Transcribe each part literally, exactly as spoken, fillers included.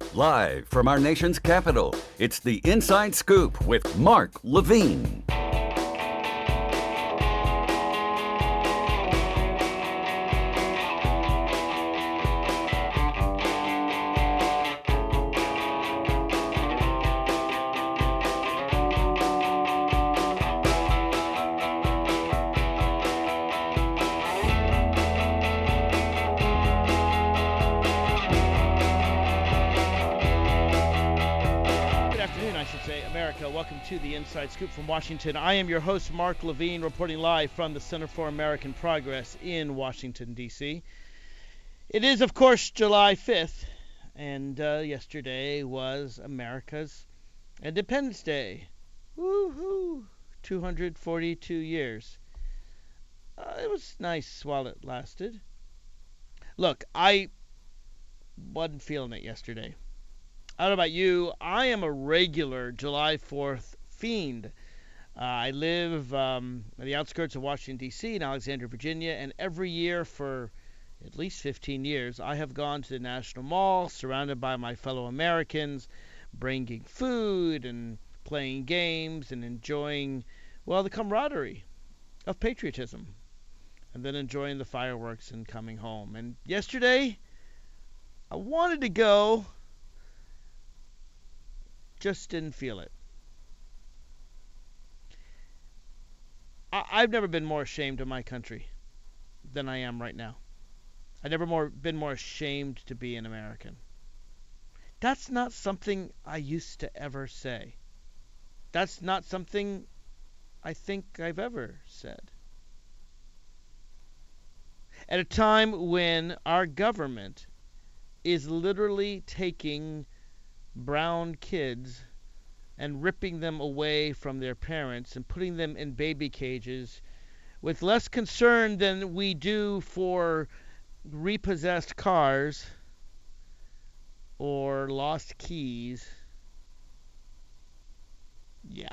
Live from our nation's capital, it's the Inside Scoop with Mark Levine. Welcome to the Inside Scoop from Washington. I am your host, Mark Levine, reporting live from the Center for American Progress in Washington, D C It is, of course, July fifth, and uh, yesterday was America's Independence Day. Woohoo! two hundred forty-two years. Uh, it was nice while it lasted. Look, I wasn't feeling it yesterday. I don't know about you. I am a regular July fourth fiend. Uh, I live um, on the outskirts of Washington, D C in Alexandria, Virginia, and every year for at least fifteen years, I have gone to the National Mall surrounded by my fellow Americans, bringing food and playing games and enjoying, well, the camaraderie of patriotism, and then enjoying the fireworks and coming home. And yesterday, I wanted to go, just didn't feel it. I, I've never been more ashamed of my country than I am right now. I've never more been more ashamed to be an American. That's not something I used to ever say. That's not something I think I've ever said. At a time when our government is literally taking brown kids and ripping them away from their parents and putting them in baby cages with less concern than we do for repossessed cars or lost keys. Yeah.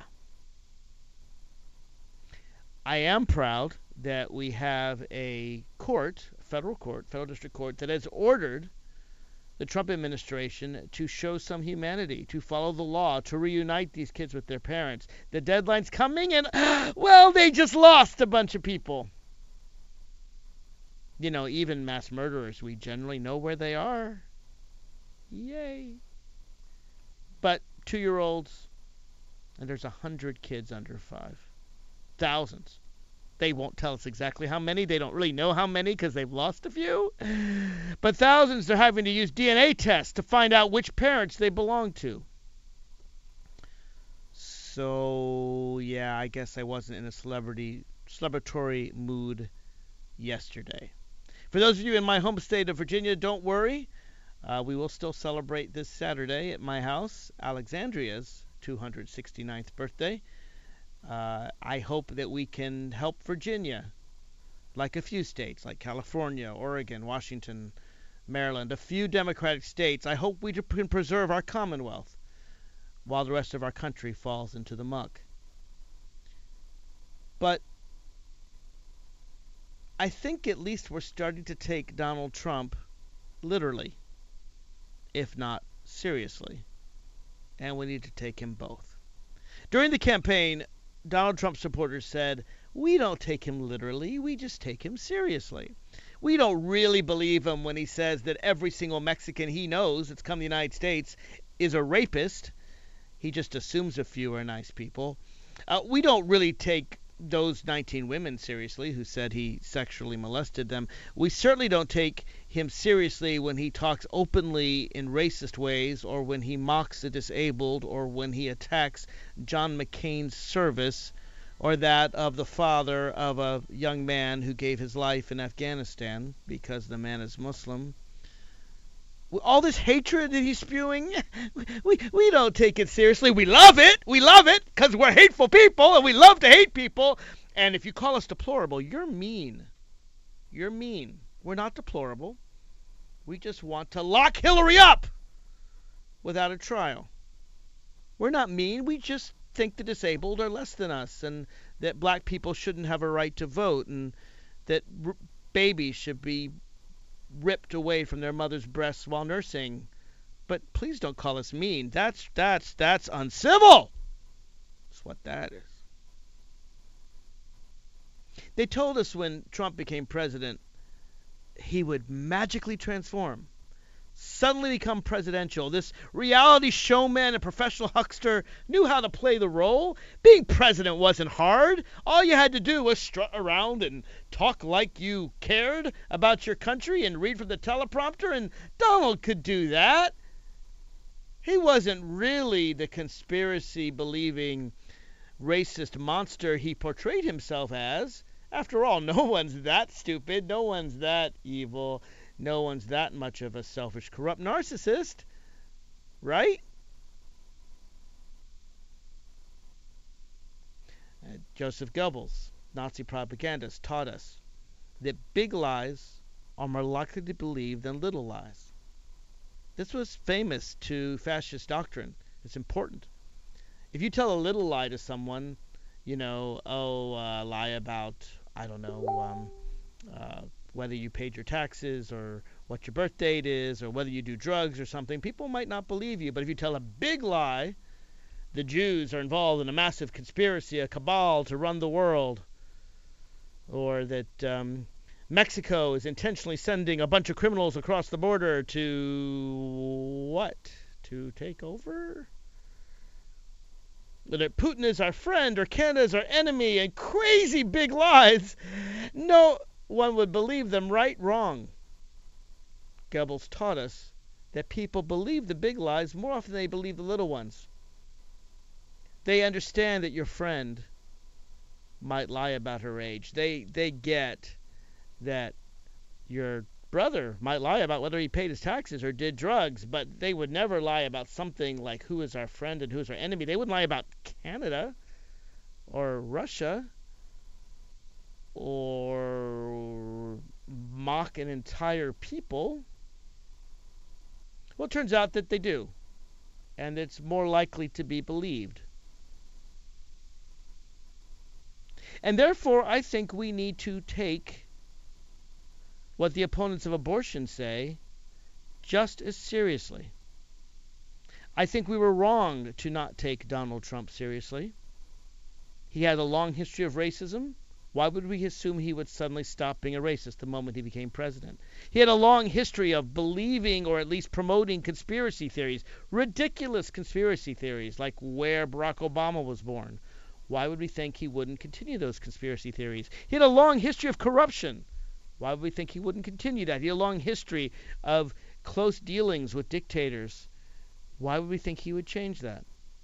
I am proud that we have a court, a federal court, federal district court, that has ordered the Trump administration to show some humanity, to follow the law, to reunite these kids with their parents. The deadline's coming, and, well, they just lost a bunch of people. You know, even mass murderers, we generally know where they are. Yay. But two-year-olds, and there's a hundred kids under five. Thousands. They won't tell us exactly how many. They don't really know how many because they've lost a few. But thousands are having to use D N A tests to find out which parents they belong to. So, yeah, I guess I wasn't in a celebrity, celebratory mood yesterday. For those of you in my home state of Virginia, don't worry. Uh, we will still celebrate this Saturday at my house, Alexandria's two hundred sixty-ninth birthday. Uh, I hope that we can help Virginia, like a few states, like California, Oregon, Washington, Maryland, a few Democratic states. I hope we can preserve our Commonwealth while the rest of our country falls into the muck. But I think at least we're starting to take Donald Trump literally, if not seriously, and we need to take him both. During the campaign, Donald Trump supporters said, we don't take him literally, we just take him seriously. We don't really believe him when he says that every single Mexican he knows that's come to the United States is a rapist. He just assumes a few are nice people. Uh, we don't really take those nineteen women seriously who said he sexually molested them. We certainly don't take him seriously when he talks openly in racist ways, or when he mocks the disabled, or when he attacks John McCain's service, or that of the father of a young man who gave his life in Afghanistan because the man is Muslim. All this hatred that he's spewing, we, we don't take it seriously. We love it. We love it because we're hateful people and we love to hate people. And if you call us deplorable, you're mean. You're mean. We're not deplorable. We just want to lock Hillary up without a trial. We're not mean. We just think the disabled are less than us, and that black people shouldn't have a right to vote, and that r- babies should be ripped away from their mother's breasts while nursing But please don't call us mean. That's that's that's uncivil. That's what that is. They told us when Trump became president, he would magically transform, suddenly become presidential. This reality showman and professional huckster knew how to play the role. Being president wasn't hard. All you had to do was strut around and talk like you cared about your country and read from the teleprompter, and Donald could do that. He wasn't really the conspiracy-believing racist monster he portrayed himself as. After all, no one's that stupid, no one's that evil, no one's that much of a selfish, corrupt narcissist, right? Uh, Joseph Goebbels, Nazi propagandist, taught us that big lies are more likely to believe than little lies. This was famous to fascist doctrine. It's important. If you tell a little lie to someone, you know, oh, uh, lie about, I don't know, um, uh, whether you paid your taxes or what your birth date is or whether you do drugs or something, people might not believe you. But if you tell a big lie, the Jews are involved in a massive conspiracy, a cabal to run the world, or that um, Mexico is intentionally sending a bunch of criminals across the border to what? To take over? That Putin is our friend or Canada is our enemy, and crazy big lies. No one would believe them, right? Wrong. Goebbels taught us that people believe the big lies more often than they believe the little ones. They understand that your friend might lie about her age. They they get that your brother might lie about whether he paid his taxes or did drugs, but they would never lie about something like who is our friend and who is our enemy. They wouldn't lie about Canada or Russia or mock an entire people. Well, it turns out that they do, and it's more likely to be believed. And therefore, I think we need to take what the opponents of abortion say just as seriously. I think we were wrong to not take Donald Trump seriously. He had a long history of racism. Why would we assume he would suddenly stop being a racist the moment he became president? He had a long history of believing or at least promoting conspiracy theories, ridiculous conspiracy theories, like where Barack Obama was born. Why would we think he wouldn't continue those conspiracy theories? He had a long history of corruption. Why would we think he wouldn't continue that? He had a long history of close dealings with dictators. Why would we think he would change that?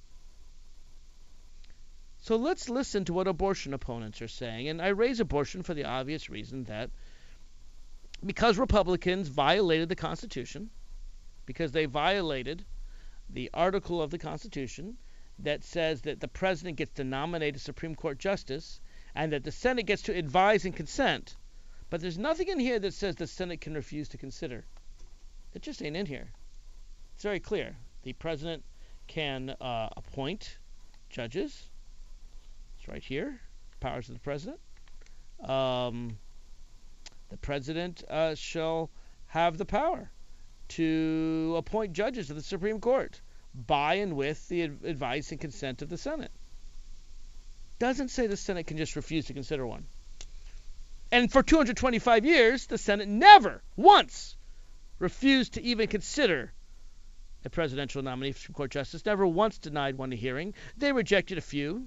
So let's listen to what abortion opponents are saying. And I raise abortion for the obvious reason that because Republicans violated the Constitution, because they violated the article of the Constitution that says that the president gets to nominate a Supreme Court justice and that the Senate gets to advise and consent. But there's nothing in here that says the Senate can refuse to consider. It just ain't in here. It's very clear. The president can uh, appoint judges. It's right here. Powers of the president. Um, the president uh, shall have the power to appoint judges to the Supreme Court by and with the advice and consent of the Senate. Doesn't say the Senate can just refuse to consider one. And for two hundred twenty-five years, the Senate never once refused to even consider a presidential nominee for Supreme Court justice, never once denied one a hearing. They rejected a few,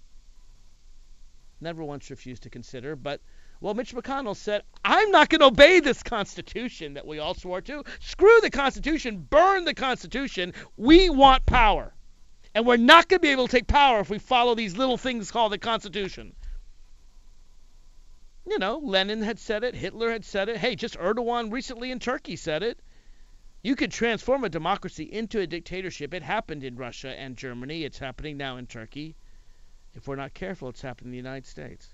never once refused to consider. But, well, Mitch McConnell said, I'm not going to obey this Constitution that we all swore to. Screw the Constitution, burn the Constitution. We want power. And we're not going to be able to take power if we follow these little things called the Constitution. You know, Lenin had said it, Hitler had said it. Hey, just Erdogan recently in Turkey said it. You could transform a democracy into a dictatorship. It happened in Russia and Germany. It's happening now in Turkey. If we're not careful, it's happening in the United States.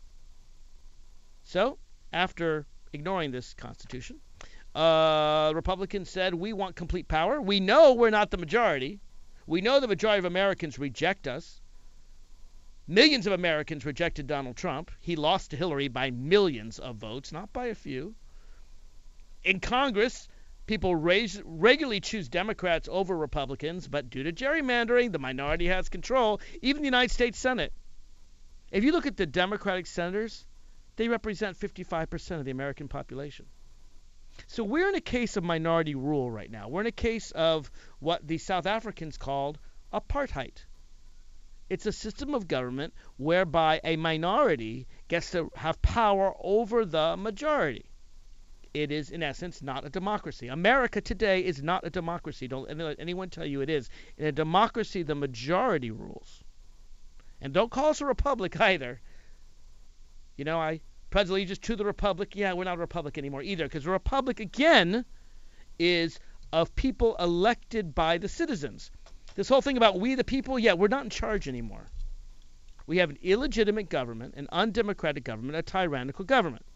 So, after ignoring this Constitution, uh, Republicans said, we want complete power. We know we're not the majority. We know the majority of Americans reject us. Millions of Americans rejected Donald Trump. He lost to Hillary by millions of votes, not by a few. In Congress, People raise, regularly choose Democrats over Republicans, but due to gerrymandering, the minority has control, even the United States Senate. If you look at the Democratic senators, they represent fifty-five percent of the American population. So we're in a case of minority rule right now. We're in a case of what the South Africans called apartheid. It's a system of government whereby a minority gets to have power over the majority. It is, in essence, not a democracy. America today is not a democracy. Don't let anyone tell you it is. In a democracy, the majority rules. And don't call us a republic either. You know, I pledge allegiance to the republic. Yeah, we're not a republic anymore either, because a republic, again, is of people elected by the citizens. This whole thing about we the people, yeah, we're not in charge anymore. We have an illegitimate government, an undemocratic government, a tyrannical government.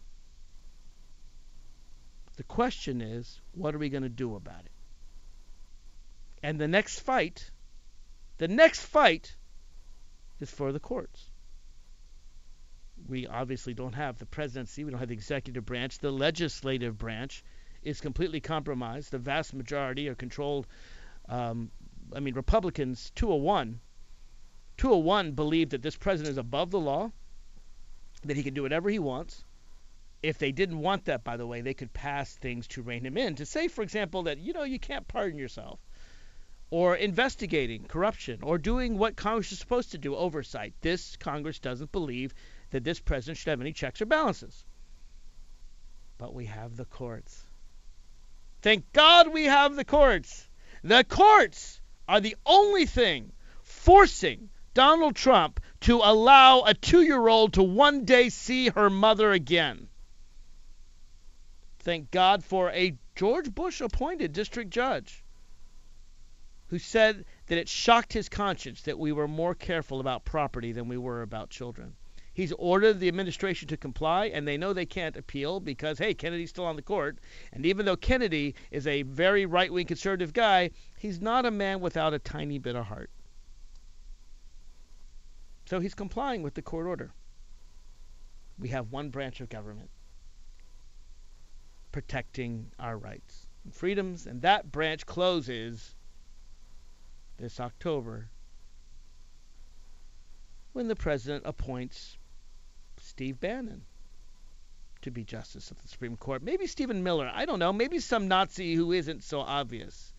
The question is, what are we going to do about it? And the next fight, the next fight is for the courts. We obviously don't have the presidency. We don't have the executive branch. The legislative branch is completely compromised. The vast majority are controlled. Um, I mean, Republicans, two oh one. two oh one believe that this president is above the law, that he can do whatever he wants. If they didn't want that, by the way, they could pass things to rein him in. To say, for example, that, you know, you can't pardon yourself. Or investigating corruption. Or doing what Congress is supposed to do, oversight. This Congress doesn't believe that this president should have any checks or balances. But we have the courts. Thank God we have the courts. The courts are the only thing forcing Donald Trump to allow a two-year-old to one day see her mother again. Thank God for a George Bush-appointed district judge who said that it shocked his conscience that we were more careful about property than we were about children. He's ordered the administration to comply, and they know they can't appeal because, hey, Kennedy's still on the court. And even though Kennedy is a very right-wing conservative guy, he's not a man without a tiny bit of heart. So he's complying with the court order. We have one branch of government protecting our rights and freedoms, and that branch closes this October when the president appoints Steve Bannon to be Justice of the Supreme Court. Maybe Stephen Miller. I don't know. Maybe some Nazi who isn't so obvious.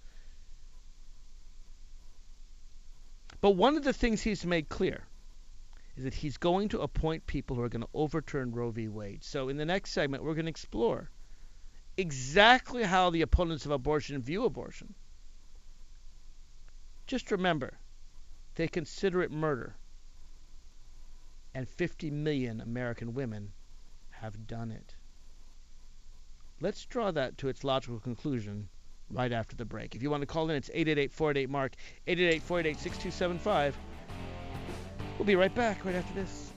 But one of the things he's made clear is that he's going to appoint people who are going to overturn Roe v. Wade. So in the next segment, we're going to explore exactly how the opponents of abortion view abortion. Just remember, they consider it murder. And fifty million American women have done it. Let's draw that to its logical conclusion right after the break. If you want to call in, it's eight eight eight, four eight eight, MARK, eight eight eight, four eight eight, six two seven five. We'll be right back right after this.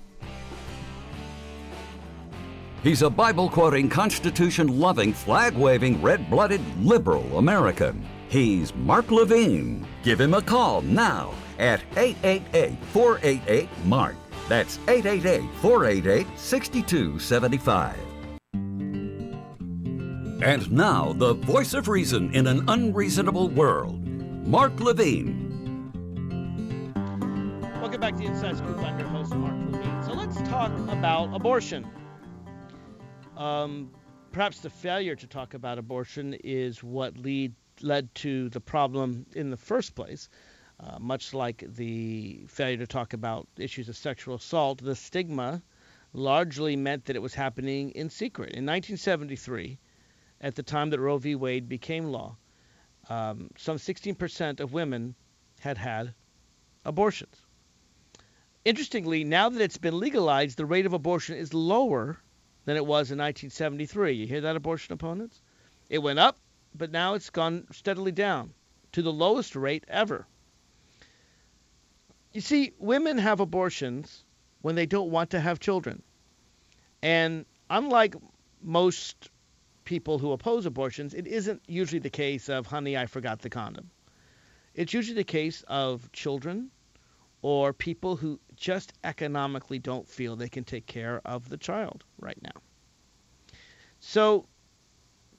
He's a Bible-quoting, Constitution-loving, flag-waving, red-blooded, liberal American. He's Mark Levine. Give him a call now at eight eight eight, four eight eight, MARK. That's eight eight eight, four eight eight, six two seven five. And now, the voice of reason in an unreasonable world, Mark Levine. Welcome back to the Inside Scoop. I'm your host, Mark Levine. So let's talk about abortion. Um, perhaps the failure to talk about abortion is what lead, led to the problem in the first place. Uh, much like the failure to talk about issues of sexual assault, the stigma largely meant that it was happening in secret. In nineteen seventy-three, at the time that Roe v. Wade became law, um, some sixteen percent of women had had abortions. Interestingly, now that it's been legalized, the rate of abortion is lower than it was in nineteen seventy-three. You hear that, abortion opponents? It went up, but now it's gone steadily down to the lowest rate ever. You see, women have abortions when they don't want to have children. And unlike most people who oppose abortions, it isn't usually the case of, honey, I forgot the condom. It's usually the case of children or people who just economically don't feel they can take care of the child right now. So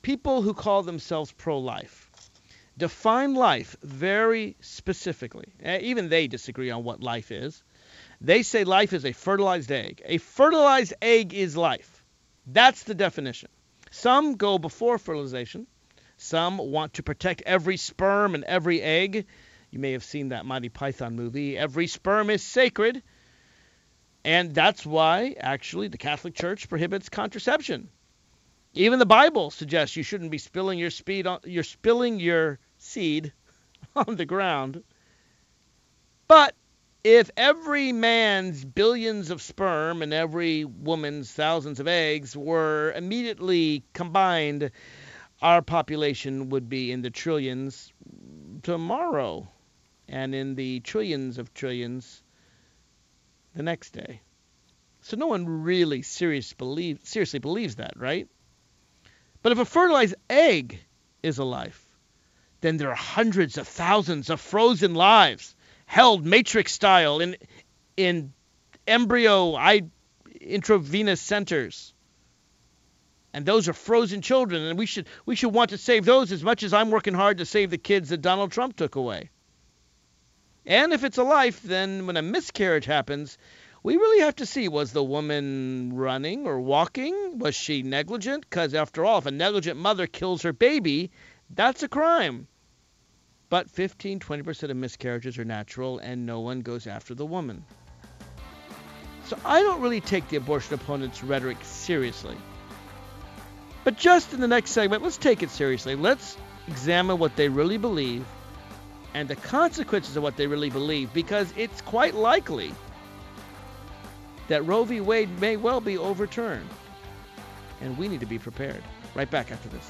people who call themselves pro-life define life very specifically. Even they disagree on what life is. They say life is a fertilized egg. A fertilized egg is life. That's the definition. Some go before fertilization. Some want to protect every sperm and every egg. You may have seen that Monty Python movie. Every sperm is sacred. And that's why, actually, the Catholic Church prohibits contraception. Even the Bible suggests you shouldn't be spilling your speed on, you're spilling your seed on the ground. But if every man's billions of sperm and every woman's thousands of eggs were immediately combined, our population would be in the trillions tomorrow and in the trillions of trillions the next day. So no one really serious believe, seriously believes that, right? But if a fertilized egg is a life, then there are hundreds of thousands of frozen lives held matrix style in in embryo I, intravenous centers. And those are frozen children, and we should we should want to save those as much as I'm working hard to save the kids that Donald Trump took away. And if it's a life, then when a miscarriage happens, we really have to see, was the woman running or walking? Was she negligent? Because after all, if a negligent mother kills her baby, that's a crime. But fifteen, twenty percent of miscarriages are natural, and no one goes after the woman. So I don't really take the abortion opponents' rhetoric seriously. But just in the next segment, let's take it seriously. Let's examine what they really believe and the consequences of what they really believe, because it's quite likely that Roe v. Wade may well be overturned. And we need to be prepared. Right back after this.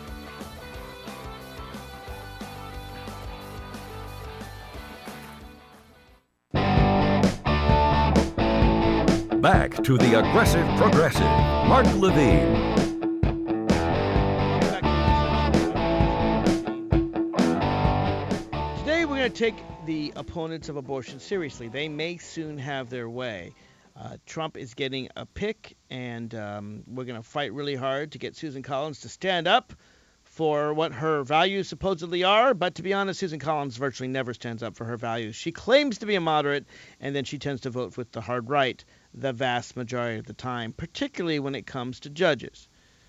Back to the Aggressive Progressive, Mark Levine. Today we're going to take the opponents of abortion seriously. They may soon have their way. Uh, Trump is getting a pick, and um, we're going to fight really hard to get Susan Collins to stand up for what her values supposedly are. But to be honest, Susan Collins virtually never stands up for her values. She claims to be a moderate, and then she tends to vote with the hard right the vast majority of the time, particularly when it comes to judges.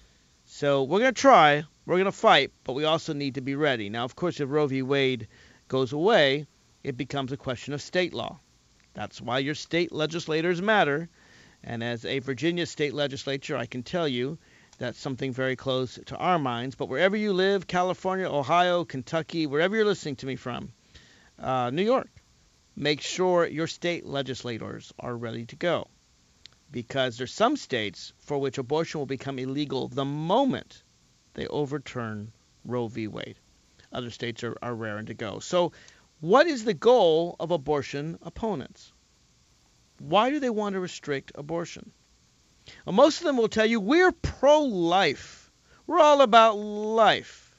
So we're going to try, we're going to fight, but we also need to be ready. Now, of course, if Roe v. Wade goes away, it becomes a question of state law. That's why your state legislators matter. And as a Virginia state legislature, I can tell you that's something very close to our minds. But wherever you live, California, Ohio, Kentucky, wherever you're listening to me from, uh, New York, make sure your state legislators are ready to go. Because there's some states for which abortion will become illegal the moment they overturn Roe v. Wade. Other states are, are raring to go. So what is the goal of abortion opponents? Why do they want to restrict abortion? Well, most of them will tell you, we're pro-life. We're all about life.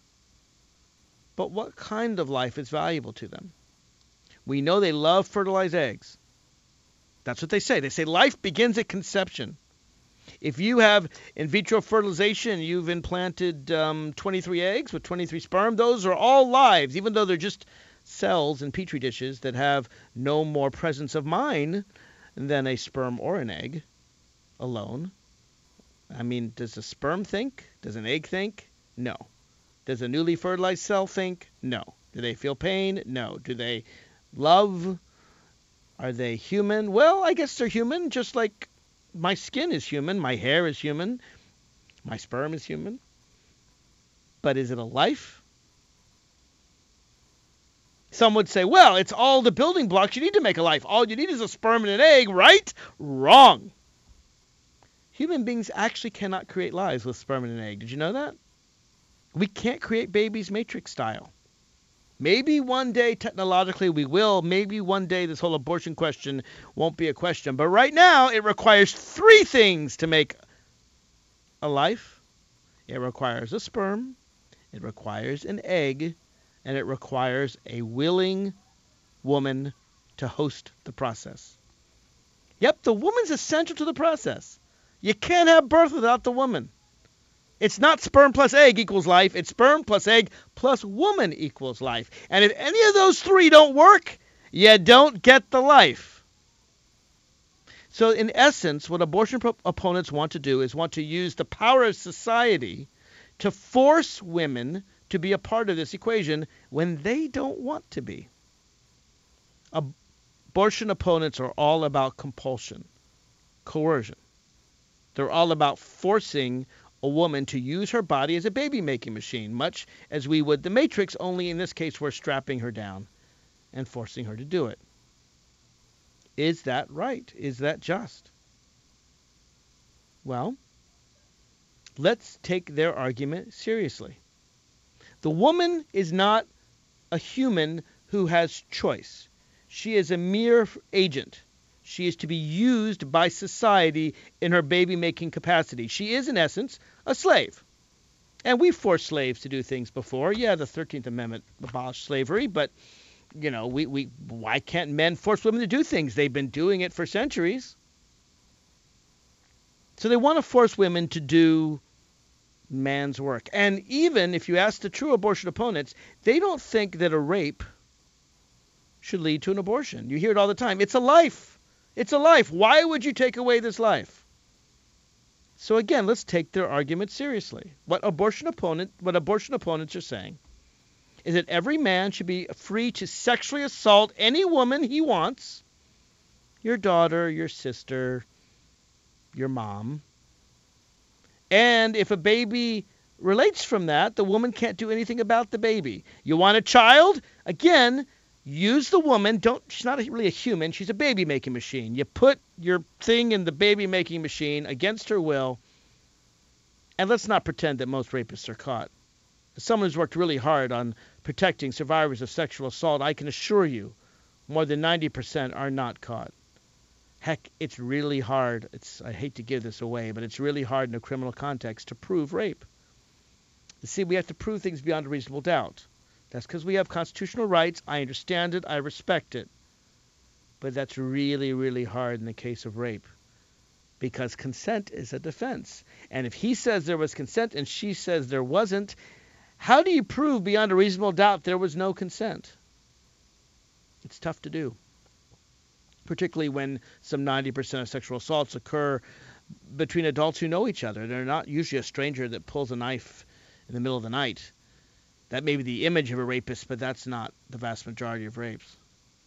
But what kind of life is valuable to them? We know they love fertilized eggs. That's what they say. They say life begins at conception. If you have in vitro fertilization, you've implanted um, twenty-three eggs with twenty-three sperm, those are all lives, even though they're just cells in petri dishes that have no more presence of mind than a sperm or an egg alone. I mean, does a sperm think? Does an egg think? No. Does a newly fertilized cell think? No. Do they feel pain? No. Do they love? Are they human? Well, I guess they're human, just like my skin is human, my hair is human, my sperm is human. But is it a life? Some would say, well, it's all the building blocks you need to make a life. All you need is a sperm and an egg, right? Wrong. Human beings actually cannot create lives with sperm and an egg. Did you know that? We can't create babies matrix style. Maybe one day, technologically, we will. Maybe one day this whole abortion question won't be a question. But right now, it requires three things to make a life. It requires a sperm, it requires an egg, and it requires a willing woman to host the process. Yep, the woman's essential to the process. You can't have birth without the woman. It's not sperm plus egg equals life. It's sperm plus egg plus woman equals life. And if any of those three don't work, you don't get the life. So in essence, what abortion pro- opponents want to do is want to use the power of society to force women to be a part of this equation when they don't want to be. Abortion opponents are all about compulsion, coercion. They're all about forcing a woman to use her body as a baby-making machine, much as we would the Matrix, only in this case we're strapping her down and forcing her to do it. Is that right? Is that just? Well, let's take their argument seriously. The woman is not a human who has choice. She is a mere agent. She is to be used by society in her baby-making capacity. She is, in essence, a slave. And we forced slaves to do things before. Yeah, the thirteenth Amendment abolished slavery, but, you know, we, we why can't men force women to do things? They've been doing it for centuries. So they want to force women to do man's work. And even if you ask the true abortion opponents, they don't think that a rape should lead to an abortion. You hear it all the time. It's a life. It's a life. Why would you take away this life? So again, let's take their argument seriously. What abortion opponent, what abortion opponents are saying is that every man should be free to sexually assault any woman he wants, your daughter, your sister, your mom. And if a baby relates from that, the woman can't do anything about the baby. You want a child? Again, use the woman. Don't. She's not really a human. She's a baby-making machine. You put your thing in the baby-making machine against her will. And let's not pretend that most rapists are caught. As someone who's worked really hard on protecting survivors of sexual assault, I can assure you more than ninety percent are not caught. Heck, it's really hard. It's, I hate to give this away, but it's really hard in a criminal context to prove rape. You see, we have to prove things beyond a reasonable doubt. That's because we have constitutional rights. I understand it. I respect it. But that's really, really hard in the case of rape, because consent is a defense. And if he says there was consent and she says there wasn't, how do you prove beyond a reasonable doubt there was no consent? It's tough to do, particularly when some ninety percent of sexual assaults occur between adults who know each other. They're not usually a stranger that pulls a knife in the middle of the night. That may be the image of a rapist, but that's not the vast majority of rapes.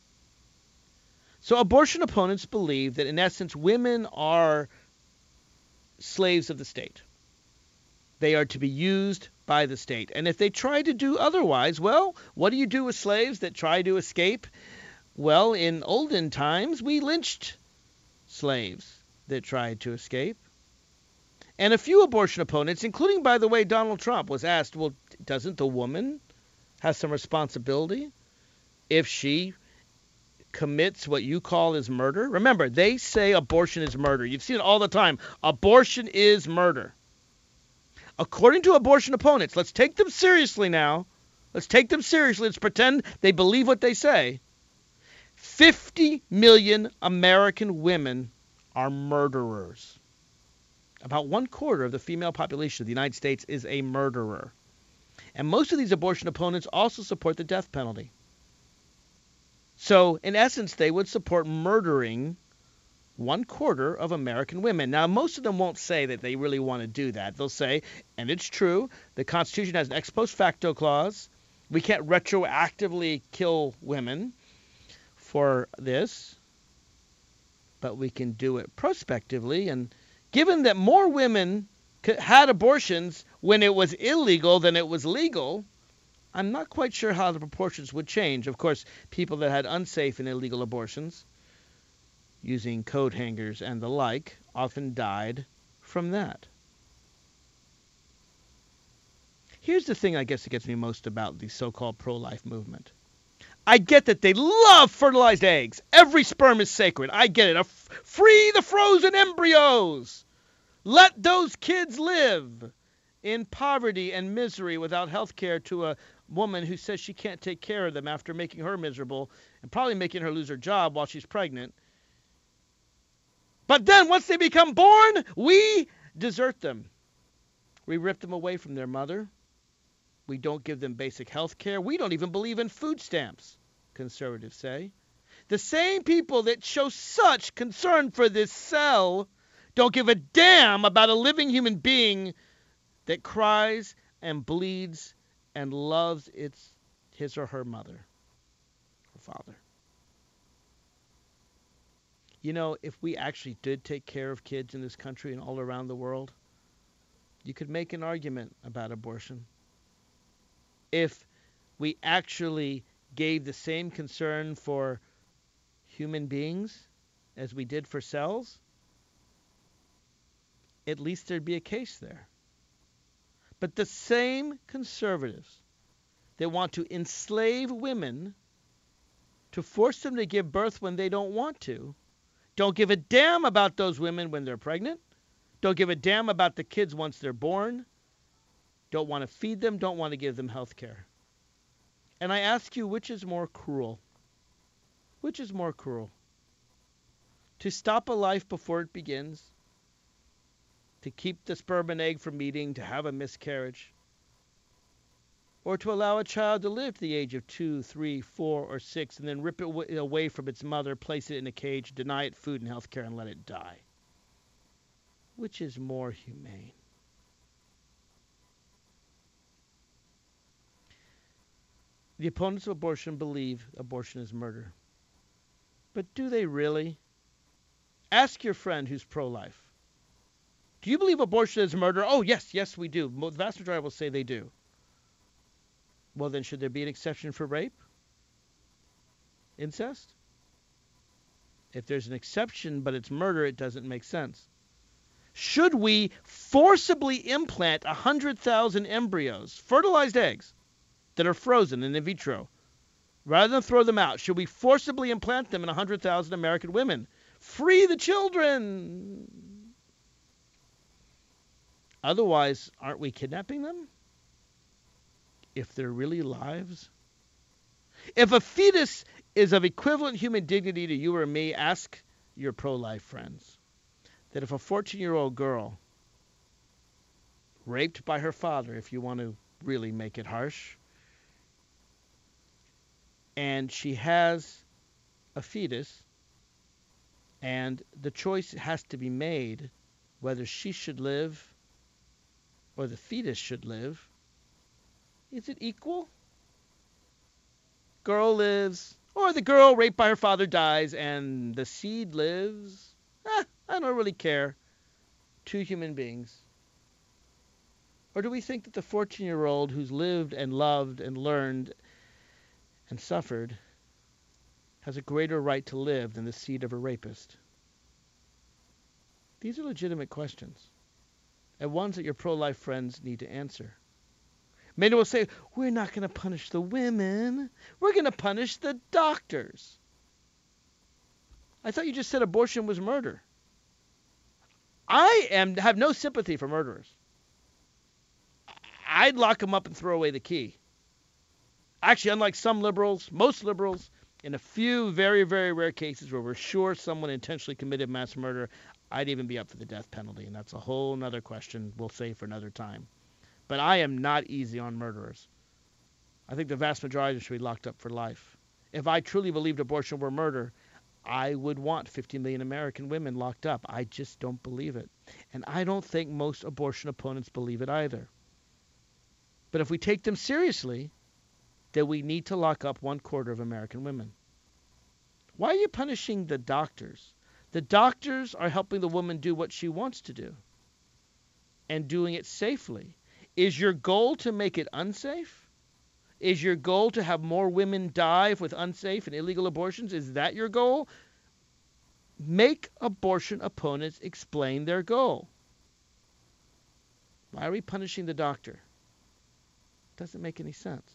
So abortion opponents believe that, in essence, women are slaves of the state. They are to be used by the state. And if they try to do otherwise, well, what do you do with slaves that try to escape? Well, in olden times, we lynched slaves that tried to escape. And a few abortion opponents, including, by the way, Donald Trump, was asked, well, doesn't the woman have some responsibility if she commits what you call is murder? Remember, they say abortion is murder. You've seen it all the time. Abortion is murder. According to abortion opponents, let's take them seriously now. Let's take them seriously. Let's pretend they believe what they say. fifty million American women are murderers. About one quarter of the female population of the United States is a murderer. And most of these abortion opponents also support the death penalty. So, in essence, they would support murdering one quarter of American women. Now, most of them won't say that they really want to do that. They'll say, and it's true, the Constitution has an ex post facto clause. We can't retroactively kill women for this, but we can do it prospectively. And given that more women had abortions when it was illegal than it was legal, I'm not quite sure how the proportions would change. Of course, people that had unsafe and illegal abortions, using coat hangers and the like, often died from that. Here's the thing I guess that gets me most about the so-called pro-life movement. I get that they love fertilized eggs. Every sperm is sacred. I get it. A f- free the frozen embryos. Let those kids live in poverty and misery without health care to a woman who says she can't take care of them after making her miserable and probably making her lose her job while she's pregnant. But then once they become born, we desert them. We rip them away from their mother. We don't give them basic health care. We don't even believe in food stamps, conservatives say. The same people that show such concern for this cell don't give a damn about a living human being that cries and bleeds and loves its his or her mother or father. You know, if we actually did take care of kids in this country and all around the world, you could make an argument about abortion. If we actually gave the same concern for human beings as we did for cells, at least there'd be a case there. But the same conservatives that want to enslave women to force them to give birth when they don't want to, don't give a damn about those women when they're pregnant, don't give a damn about the kids once they're born, don't want to feed them, don't want to give them health care. And I ask you, which is more cruel? Which is more cruel? To stop a life before it begins, to keep the sperm and egg from meeting, to have a miscarriage, or to allow a child to live to the age of two, three, four, or six, and then rip it away from its mother, place it in a cage, deny it food and health care, and let it die? Which is more humane? The opponents of abortion believe abortion is murder. But do they really? Ask your friend who's pro-life. Do you believe abortion is murder? Oh, yes, yes, we do. The vast majority will say they do. Well, then should there be an exception for rape? Incest? If there's an exception, but it's murder, it doesn't make sense. Should we forcibly implant one hundred thousand embryos, fertilized eggs, that are frozen in vitro, rather than throw them out? Should we forcibly implant them in one hundred thousand American women? Free the children! Otherwise, aren't we kidnapping them? If they're really lives? If a fetus is of equivalent human dignity to you or me, ask your pro-life friends that if a fourteen-year-old girl raped by her father, if you want to really make it harsh, and she has a fetus, and the choice has to be made whether she should live or the fetus should live, is it equal? Girl lives, or the girl raped by her father dies, and the seed lives? Eh, I don't really care. Two human beings. Or do we think that the fourteen-year-old who's lived and loved and learned and suffered has a greater right to live than the seed of a rapist? These are legitimate questions, and ones that your pro-life friends need to answer. Many will say, we're not going to punish the women. We're going to punish the doctors. I thought you just said abortion was murder. I am have no sympathy for murderers. I'd lock them up and throw away the key. Actually, unlike some liberals, most liberals, in a few very, very rare cases where we're sure someone intentionally committed mass murder, I'd even be up for the death penalty, and that's a whole other question we'll save for another time. But I am not easy on murderers. I think the vast majority should be locked up for life. If I truly believed abortion were murder, I would want fifty million American women locked up. I just don't believe it. And I don't think most abortion opponents believe it either. But if we take them seriously, then we need to lock up one quarter of American women. Why are you punishing the doctors? The doctors are helping the woman do what she wants to do and doing it safely. Is your goal to make it unsafe? Is your goal to have more women die with unsafe and illegal abortions? Is that your goal? Make abortion opponents explain their goal. Why are we punishing the doctor? Doesn't make any sense.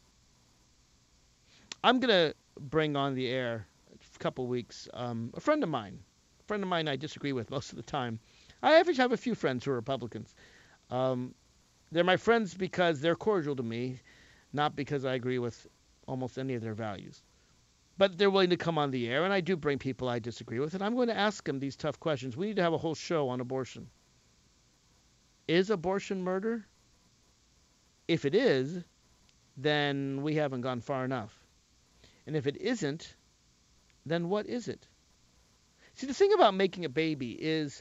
I'm going to bring on the air a couple weeks um, a friend of mine. A friend of mine I disagree with most of the time. I actually have a few friends who are Republicans. Um, they're my friends because they're cordial to me, not because I agree with almost any of their values. But they're willing to come on the air, and I do bring people I disagree with, and I'm going to ask them these tough questions. We need to have a whole show on abortion. Is abortion murder? If it is, then we haven't gone far enough. And if it isn't, then what is it? See, the thing about making a baby is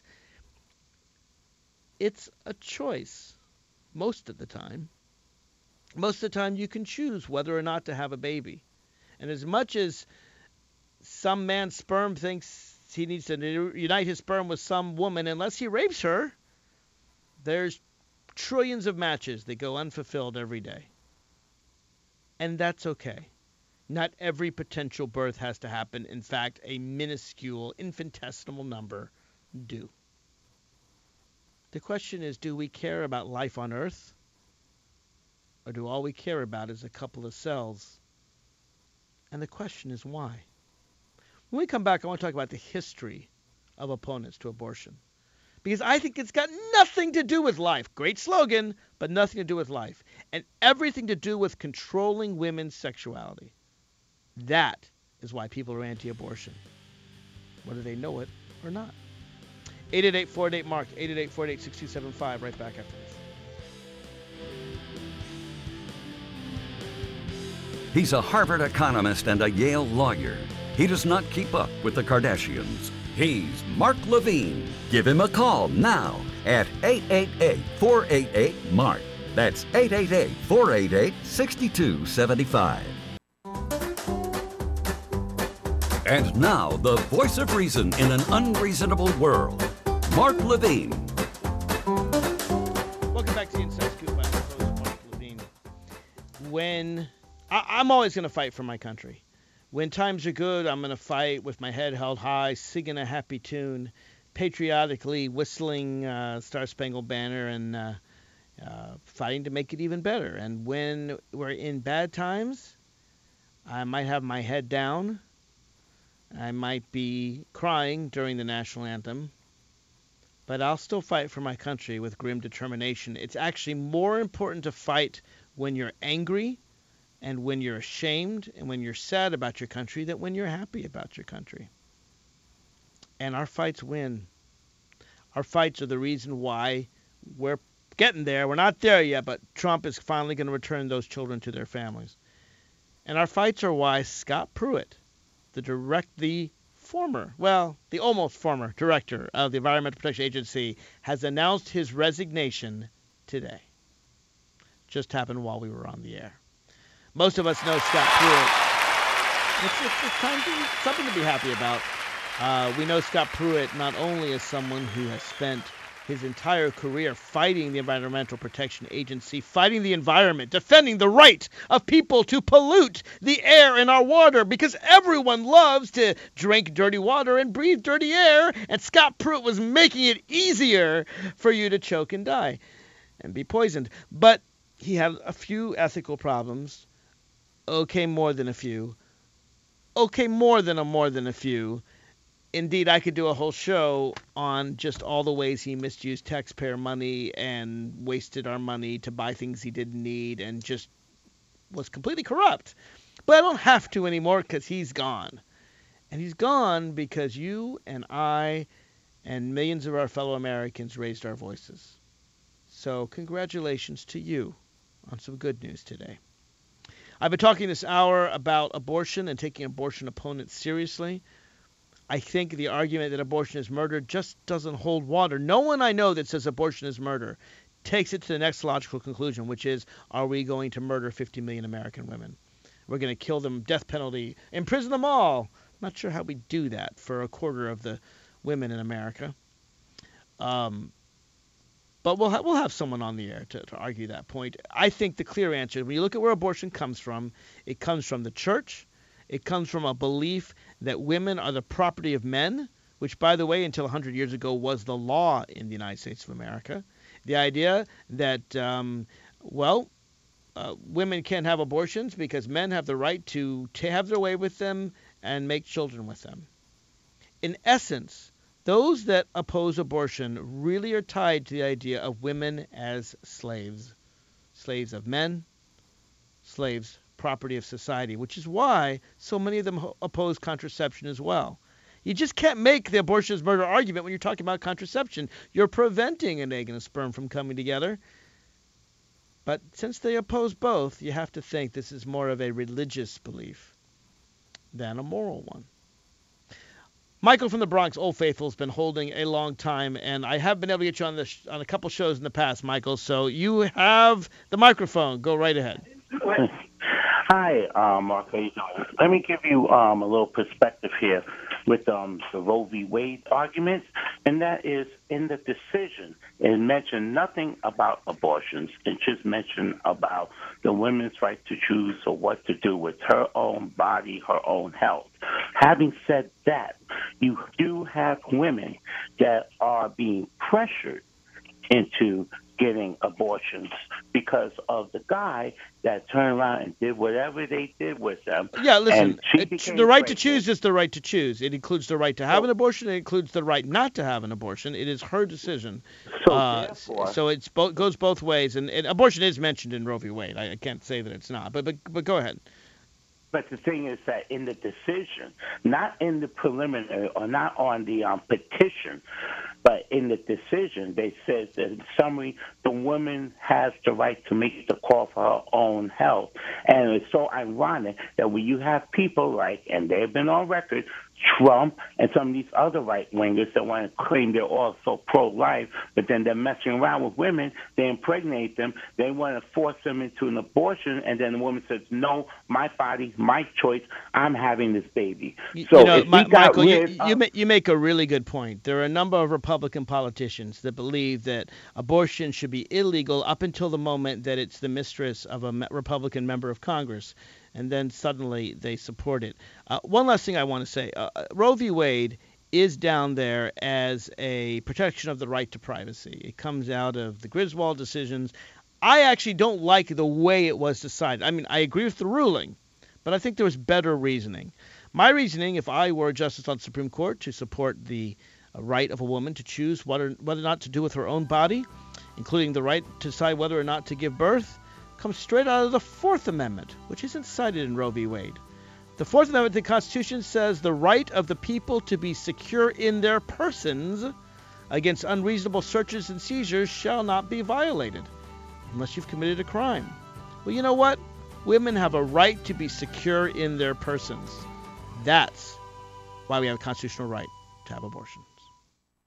it's a choice most of the time. Most of the time you can choose whether or not to have a baby. And as much as some man's sperm thinks he needs to unite his sperm with some woman, unless he rapes her, there's trillions of matches that go unfulfilled every day. And that's okay. Not every potential birth has to happen. In fact, a minuscule, infinitesimal number do. The question is, do we care about life on Earth? Or do all we care about is a couple of cells? And the question is why? When we come back, I want to talk about the history of opponents to abortion. Because I think it's got nothing to do with life. Great slogan, but nothing to do with life. And everything to do with controlling women's sexuality. That is why people are anti-abortion, whether they know it or not. eight eight eight, four eight eight, M A R K, eight eight eight, four eight eight, six two seven five, right back after this. He's a Harvard economist and a Yale lawyer. He does not keep up with the Kardashians. He's Mark Levine. Give him a call now at eight eight eight, four eight eight, M A R K. That's eight eight eight, four eight eight, six two seven five. And now, the voice of reason in an unreasonable world, Mark Levine. Welcome back to the Inside Scoop. I'm your host, Mark Levine. When I, I'm always going to fight for my country. When times are good, I'm going to fight with my head held high, singing a happy tune, patriotically whistling uh, Star Spangled Banner, and uh, uh, fighting to make it even better. And when we're in bad times, I might have my head down. I might be crying during the national anthem, but I'll still fight for my country with grim determination. It's actually more important to fight when you're angry and when you're ashamed and when you're sad about your country than when you're happy about your country. And our fights win. Our fights are the reason why we're getting there. We're not there yet, but Trump is finally going to return those children to their families. And our fights are why Scott Pruitt, the direct, the former, well, the almost former director of the Environmental Protection Agency, has announced his resignation today. Just happened while we were on the air. Most of us know Scott Pruitt. It's, it's, it's time to, something to be happy about. Uh, we know Scott Pruitt not only as someone who has spent his entire career fighting the Environmental Protection Agency, fighting the environment, defending the right of people to pollute the air in our water, because everyone loves to drink dirty water and breathe dirty air, and Scott Pruitt was making it easier for you to choke and die and be poisoned. But he had a few ethical problems. Okay, more than a few. Okay, more than a more than a few. Indeed, I could do a whole show on just all the ways he misused taxpayer money and wasted our money to buy things he didn't need and just was completely corrupt. But I don't have to anymore because he's gone. And he's gone because you and I and millions of our fellow Americans raised our voices. So congratulations to you on some good news today. I've been talking this hour about abortion and taking abortion opponents seriously. I think the argument that abortion is murder just doesn't hold water. No one I know that says abortion is murder takes it to the next logical conclusion, which is, are we going to murder fifty million American women? We're going to kill them, death penalty, imprison them all. Not sure how we do that for a quarter of the women in America. Um, but we'll, ha- we'll have someone on the air to, to argue that point. I think the clear answer, when you look at where abortion comes from, it comes from the church. It comes from a belief that women are the property of men, which, by the way, until one hundred years ago was the law in the United States of America. The idea that, um, well, uh, women can't have abortions because men have the right to, to have their way with them and make children with them. In essence, those that oppose abortion really are tied to the idea of women as slaves, slaves of men, slaves property of society, which is why so many of them oppose contraception as well. You just can't make the abortion is murder argument when you're talking about contraception. You're preventing an egg and a sperm from coming together. But since they oppose both, you have to think this is more of a religious belief than a moral one. Michael from the Bronx, Old Faithful, has been holding a long time, and I have been able to get you on, the sh- on a couple shows in the past, Michael, so you have the microphone. Go right ahead. Hi, um, Mark. How you doing? Let me give you um, a little perspective here with um, the Roe v. Wade arguments, and that is in the decision, it mentioned nothing about abortions. It just mentioned about the women's right to choose or what to do with her own body, her own health. Having said that, you do have women that are being pressured into getting abortions because of the guy that turned around and did whatever they did with them. Yeah, listen, it, the right pregnant. to choose is the right to choose. It includes the right to have so, an abortion. It includes the right not to have an abortion. It is her decision. So, uh, therefore, so it's bo- goes both ways. And, and abortion is mentioned in Roe v. Wade. I, I can't say that it's not. But, but, but go ahead. But the thing is that in the decision, not in the preliminary or not on the um, petition, but in the decision, they said that in summary, the woman has the right to make the call for her own health. And it's so ironic that when you have people like, and they've been on record, Trump and some of these other right-wingers that want to claim they're all so pro-life, but then they're messing around with women, they impregnate them, they want to force them into an abortion, and then the woman says, no, my body, my choice, I'm having this baby. So you know, if Ma- we got Michael, you, rid you, of- ma- you make a really good point. There are a number of Republican politicians that believe that abortion should be illegal up until the moment that it's the mistress of a me- Republican member of Congress, and then suddenly they support it. Uh, one last thing I want to say. Uh, Roe v. Wade is down there as a protection of the right to privacy. It comes out of the Griswold decisions. I actually don't like the way it was decided. I mean, I agree with the ruling, but I think there was better reasoning. My reasoning, if I were a justice on the Supreme Court, to support the uh, right of a woman to choose whether, whether or not to do with her own body, including the right to decide whether or not to give birth, comes straight out of the Fourth Amendment, which isn't cited in Roe v. Wade. The Fourth Amendment of the Constitution says the right of the people to be secure in their persons against unreasonable searches and seizures shall not be violated unless you've committed a crime. Well, you know what? Women have a right to be secure in their persons. That's why we have a constitutional right to have abortion.